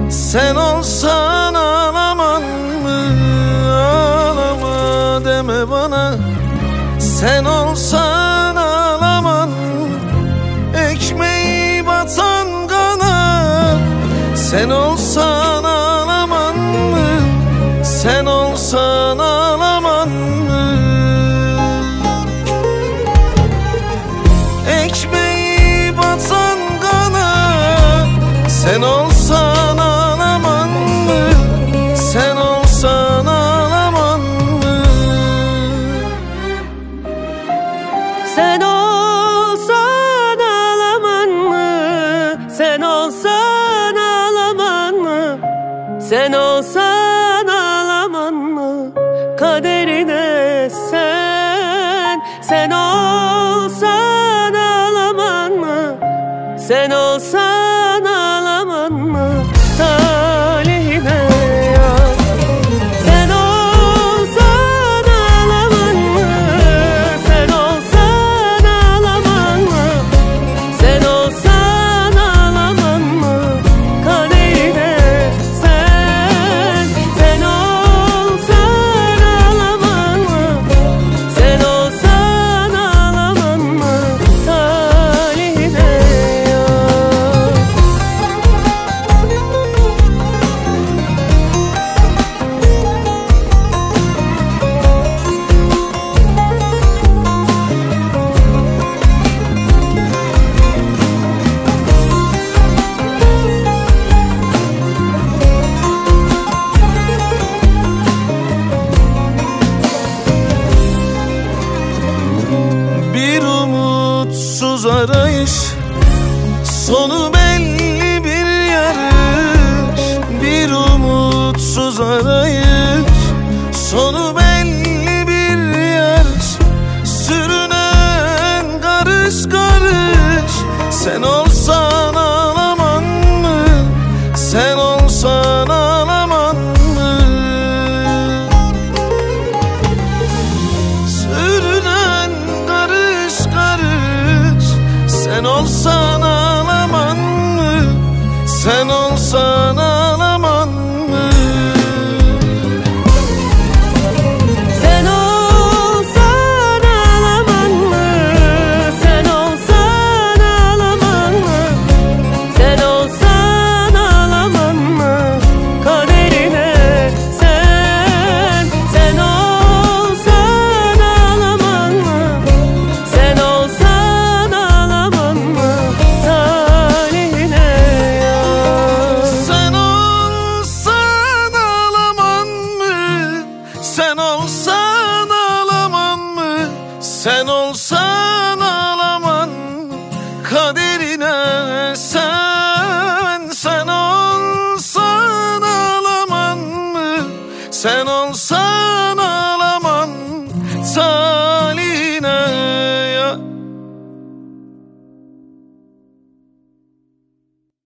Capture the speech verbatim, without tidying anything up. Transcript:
Sen olsan ağlaman mı? Ağlama deme bana. Sen olsan ağlaman mı? Ekmeği batan kana. Sen olsan ağlaman mı? Sen olsan ağlaman mı? Ekmeği batan kana. Sen olsan ağlaman mı? Sen olsan ağlaman mı? Sen olsan ağlaman mı? Sen olsan ağlaman mı? Sen olsan ağlaman mı? Kaderine sen. Sen olsan ağlaman mı? Sen olsan ağlaman mı? Talihine ya. Sen olsan ağlaman mı? Sen olsan ağlaman mı? Sen olsan ağlaman mı? Kaderine sen. Sen olsan ağlaman mı? Sen olsan ağlaman mı? Talihine ya. Bir umutsuz arayış, sonu belli bir yarış. Bir umutsuz arayış, sonu belli bir yarış. Sürünen karış karış. Sen olsan ağlaman mı? Sen olsan ağlaman mı? Sürünen karış karış. Sen olsan ağlaman mı? Sen olsan ağlaman mı?